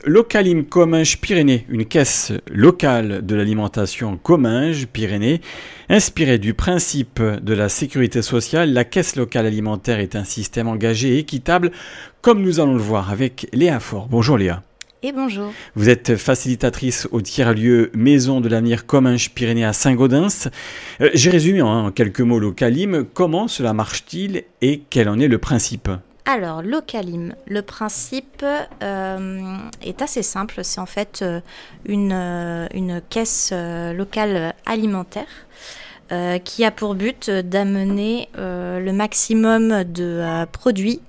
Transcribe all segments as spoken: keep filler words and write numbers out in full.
Localim Comminges-Pyrénées, une caisse locale de l'alimentation Comminges-Pyrénées. Inspirée du principe de la sécurité sociale, la caisse locale alimentaire est un système engagé et équitable, comme nous allons le voir avec Léa Faure. Bonjour Léa. Et bonjour. Vous êtes facilitatrice au tiers-lieu Maison de l'Avenir Comminges-Pyrénées à Saint-Gaudens. Euh, j'ai résumé hein, en quelques mots Localim. Comment cela marche-t-il et quel en est le principe ? Alors, Localim, le principe euh, est assez simple. C'est en fait euh, une, euh, une caisse euh, locale alimentaire euh, qui a pour but d'amener euh, le maximum de euh, produits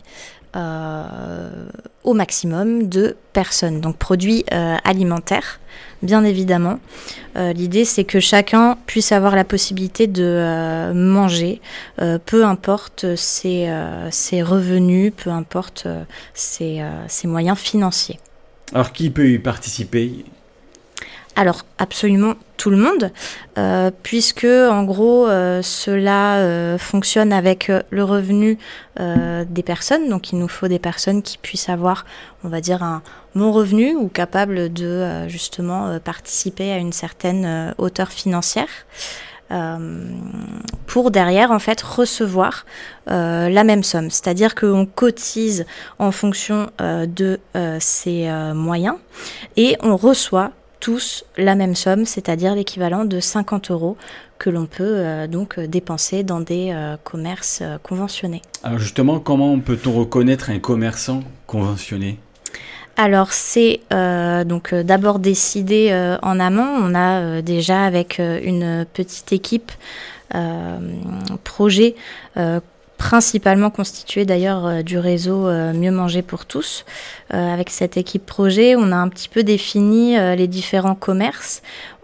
euh, au maximum de personnes. Donc, produits euh, alimentaires, bien évidemment. Euh, l'idée, c'est que chacun puisse avoir la possibilité de euh, manger, euh, peu importe ses, euh, ses revenus, peu importe euh, ses, euh, ses moyens financiers. Alors, qui peut y participer ? Alors, absolument tout le monde, euh, puisque en gros, euh, cela euh, fonctionne avec euh, le revenu euh, des personnes. Donc, il nous faut des personnes qui puissent avoir, on va dire, un bon revenu ou capables de euh, justement euh, participer à une certaine euh, hauteur financière. Euh, pour derrière en fait recevoir euh, la même somme, c'est-à-dire qu'on cotise en fonction euh, de euh, ses euh, moyens et on reçoit tous la même somme, c'est-à-dire l'équivalent de cinquante euros que l'on peut euh, donc dépenser dans des euh, commerces euh, conventionnés. Alors justement, comment peut-on reconnaître un commerçant conventionné ? Alors c'est euh, donc euh, d'abord décidé euh, en amont. On a euh, déjà avec euh, une petite équipe euh, projet euh, principalement constituée d'ailleurs euh, du réseau euh, Mieux Manger pour tous. Euh, avec cette équipe projet, on a un petit peu défini euh, les différents commerces.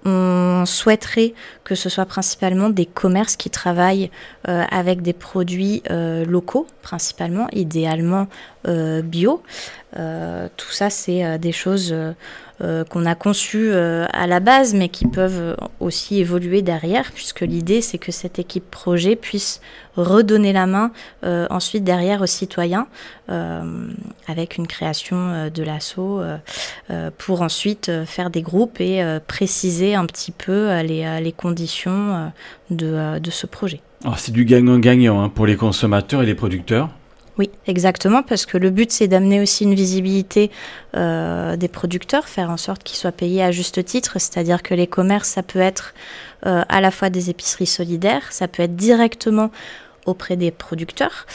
On souhaiterait que ce soit principalement des commerces qui travaillent euh, avec des produits euh, locaux, principalement, idéalement euh, bio. Euh, tout ça, c'est euh, des choses euh, euh, qu'on a conçues euh, à la base, mais qui peuvent aussi évoluer derrière, puisque l'idée, c'est que cette équipe projet puisse redonner la main euh, ensuite derrière aux citoyens, euh, avec une création euh, de l'asso, euh, euh, pour ensuite euh, faire des groupes et euh, préciser un petit peu euh, les, euh, les conditions euh, de, euh, de ce projet. Alors c'est du gagnant-gagnant hein, pour les consommateurs et les producteurs. Oui, exactement, parce que le but, c'est d'amener aussi une visibilité euh, des producteurs, faire en sorte qu'ils soient payés à juste titre, c'est-à-dire que les commerces, ça peut être euh, à la fois des épiceries solidaires, ça peut être directement auprès des producteurs,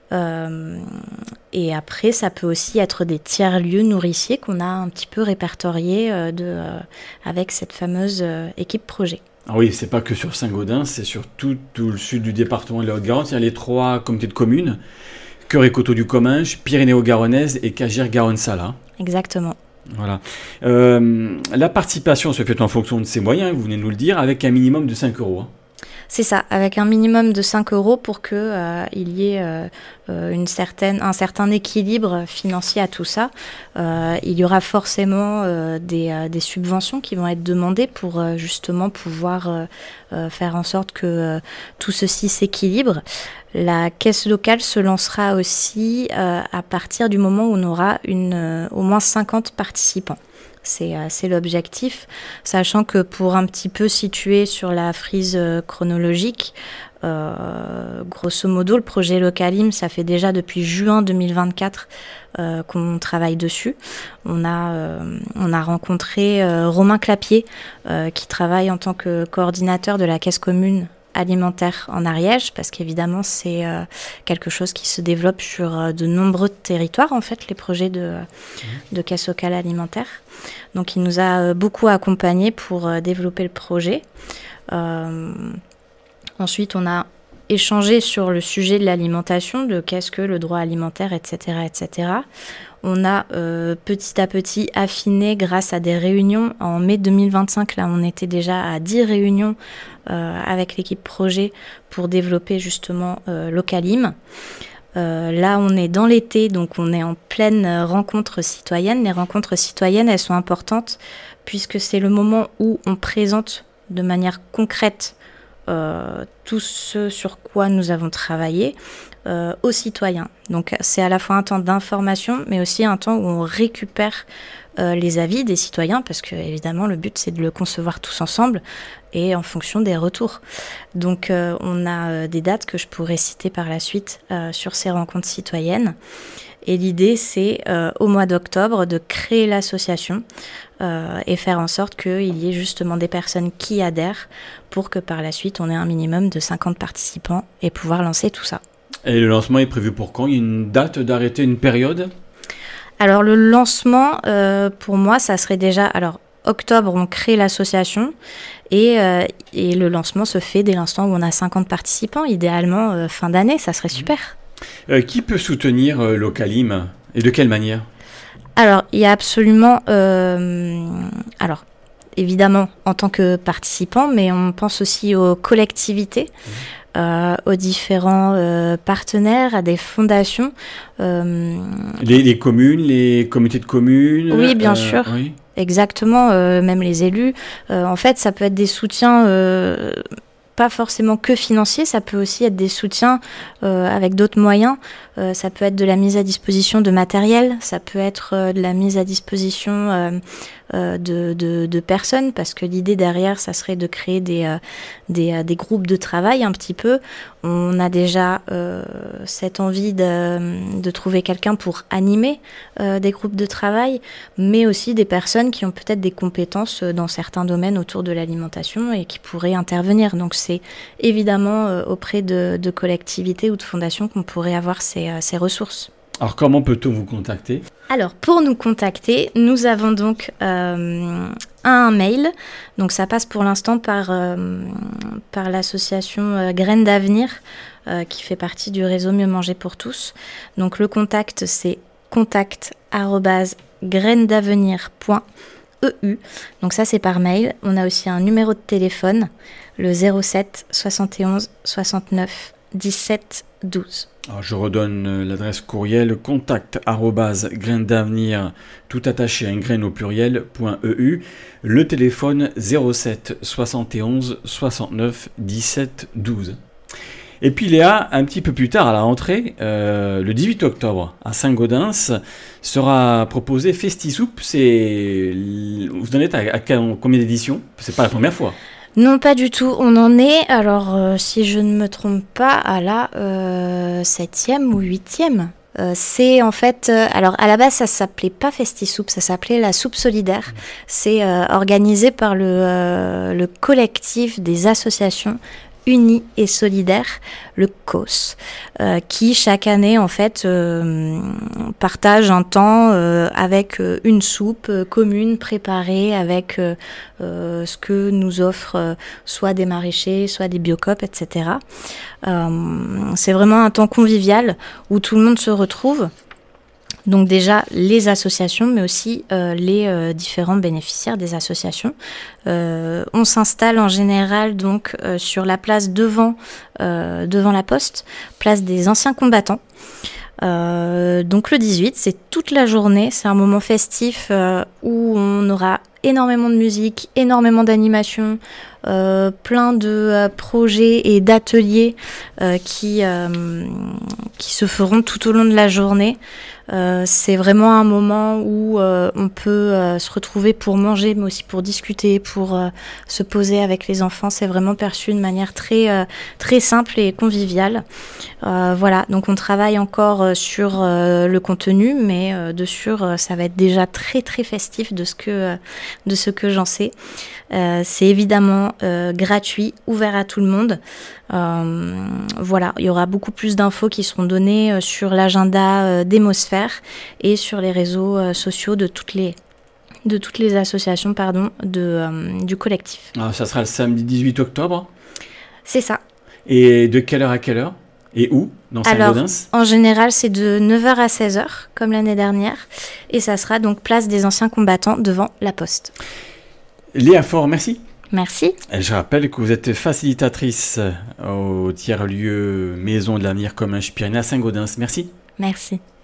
euh, et après, ça peut aussi être des tiers-lieux nourriciers qu'on a un petit peu répertoriés euh, de, euh, avec cette fameuse euh, équipe projet. Ah oui, c'est pas que sur Saint-Gaudens, c'est sur tout, tout le sud du département de la Haute-Garonne. Il y a les trois comités de communes. Cœur et Coteaux du Comminges, Pyrénées-Garonnaise et Cagières-Garonne-Sala. Exactement. Voilà. Euh, la participation se fait en fonction de ses moyens, vous venez de nous le dire, avec un minimum de cinq euros. Hein. C'est ça, avec un minimum de cinq euros pour qu'il euh, y ait euh, une certaine, un certain équilibre financier à tout ça. Euh, il y aura forcément euh, des, euh, des subventions qui vont être demandées pour euh, justement pouvoir euh, euh, faire en sorte que euh, tout ceci s'équilibre. La caisse locale se lancera aussi euh, à partir du moment où on aura une, euh, au moins cinquante participants. C'est, euh, c'est l'objectif, sachant que pour un petit peu situer sur la frise euh, chronologique, euh, grosso modo, le projet Localim, ça fait déjà depuis juin deux mille vingt-quatre euh, qu'on travaille dessus. On a, euh, on a rencontré euh, Romain Clapier, euh, qui travaille en tant que coordinateur de la caisse commune alimentaire en Ariège, parce qu'évidemment c'est euh, quelque chose qui se développe sur euh, de nombreux territoires en fait, les projets de, mmh. de caisse locale alimentaire. Donc il nous a euh, beaucoup accompagnés pour euh, développer le projet. Euh, ensuite on a échangé sur le sujet de l'alimentation, de qu'est-ce que le droit alimentaire, et cetera, et cetera. On a euh, petit à petit affiné grâce à des réunions. En mai deux mille vingt-cinq, là, on était déjà à dix réunions euh, avec l'équipe projet pour développer justement euh, Localim. Euh, là, on est dans l'été, donc on est en pleine rencontre citoyenne. Les rencontres citoyennes, elles sont importantes puisque c'est le moment où on présente de manière concrète euh, tout ce sur quoi nous avons travaillé euh, aux citoyens. Donc c'est à la fois un temps d'information, mais aussi un temps où on récupère euh, les avis des citoyens, parce que évidemment le but c'est de le concevoir tous ensemble et en fonction des retours. Donc euh, on a euh, des dates que je pourrais citer par la suite euh, sur ces rencontres citoyennes. Et l'idée, c'est euh, au mois d'octobre de créer l'association euh, et faire en sorte qu'il y ait justement des personnes qui adhèrent pour que par la suite, on ait un minimum de cinquante participants et pouvoir lancer tout ça. Et le lancement est prévu pour quand ? Il y a une date d'arrêter, une période ? Alors le lancement, euh, pour moi, ça serait déjà... Alors, octobre, on crée l'association et, euh, et le lancement se fait dès l'instant où on a cinquante participants. Idéalement, euh, fin d'année, ça serait super. Euh, qui peut soutenir euh, Localim et de quelle manière ? Alors, il y a absolument... Euh, alors, évidemment, en tant que participant, mais on pense aussi aux collectivités, mmh. euh, aux différents euh, partenaires, à des fondations. Euh, les, les communes, les comités de communes ? Oui, bien euh, sûr. Oui. Exactement, euh, même les élus. Euh, en fait, ça peut être des soutiens... Euh, pas forcément que financiers, ça peut aussi être des soutiens euh, avec d'autres moyens. Euh, ça peut être de la mise à disposition de matériel, ça peut être euh, de la mise à disposition euh, euh, de, de, de personnes, parce que l'idée derrière, ça serait de créer des, euh, des, euh, des groupes de travail un petit peu. On a déjà euh, cette envie de, de trouver quelqu'un pour animer euh, des groupes de travail, mais aussi des personnes qui ont peut-être des compétences dans certains domaines autour de l'alimentation et qui pourraient intervenir. Donc c'est évidemment euh, auprès de, de collectivités ou de fondations qu'on pourrait avoir ces, euh, ces ressources. Alors comment peut-on vous contacter ? Alors pour nous contacter, nous avons donc euh, un mail. Donc ça passe pour l'instant par, euh, par l'association euh, Graines d'Avenir euh, qui fait partie du réseau Mieux Manger pour tous. Donc le contact c'est contact arobase graines d'avenir point e u. Donc ça c'est par mail. On a aussi un numéro de téléphone, le zéro sept soixante et onze soixante-neuf dix-sept douze. Alors je redonne l'adresse courriel contact arobase graines d'avenir tout attaché à une graine au pluriel point e u. Le téléphone zéro sept soixante et onze soixante-neuf dix-sept douze. Et puis Léa, un petit peu plus tard à la rentrée, euh, le dix-huit octobre à Saint-Gaudens, sera proposé FestiSoup. C'est... Vous en êtes à, à combien d'éditions ? C'est pas la première fois. Non, pas du tout. On en est, alors euh, si je ne me trompe pas, à la euh, septième ou huitième. Euh, c'est en fait, euh, alors à la base ça s'appelait pas FestiSoup, ça s'appelait la soupe solidaire. C'est euh, organisé par le, euh, le collectif des associations unis et solidaires, le C O S, euh, qui chaque année en fait euh, partage un temps euh, avec euh, une soupe euh, commune préparée avec euh, euh, ce que nous offrent euh, soit des maraîchers, soit des biocoop, et cetera. Euh, c'est vraiment un temps convivial où tout le monde se retrouve. Donc déjà les associations, mais aussi euh, les euh, différents bénéficiaires des associations. Euh, on s'installe en général donc euh, sur la place devant, euh, devant la poste, place des anciens combattants. Euh, donc le dix-huit, c'est toute la journée, c'est un moment festif euh, où on aura énormément de musique, énormément d'animation, euh, plein de euh, projets et d'ateliers euh, qui, euh, qui se feront tout au long de la journée. Euh, c'est vraiment un moment où euh, on peut euh, se retrouver pour manger, mais aussi pour discuter, pour euh, se poser avec les enfants. C'est vraiment perçu de manière très, euh, très simple et conviviale. Euh, voilà, donc on travaille encore euh, sur euh, le contenu, mais euh, de sûr, euh, ça va être déjà très très festif de ce que, euh, de ce que j'en sais. Euh, c'est évidemment euh, gratuit, ouvert à tout le monde. Euh, voilà, il y aura beaucoup plus d'infos qui seront données euh, sur l'agenda euh, d'Hémosphère et sur les réseaux euh, sociaux de toutes les, de toutes les associations pardon, de, euh, du collectif. Ah, ça sera le samedi dix-huit octobre ? C'est ça. Et de quelle heure à quelle heure ? Et où ? Dans Saint-Gaudens ? Alors, en général, c'est de neuf heures à seize heures, comme l'année dernière. Et ça sera donc place des anciens combattants devant la poste. Léa Faure, merci. Merci. Et je rappelle que vous êtes facilitatrice au tiers-lieu Maison de l'Avenir Comminges Pyrénées à Saint-Gaudens. Merci. Merci.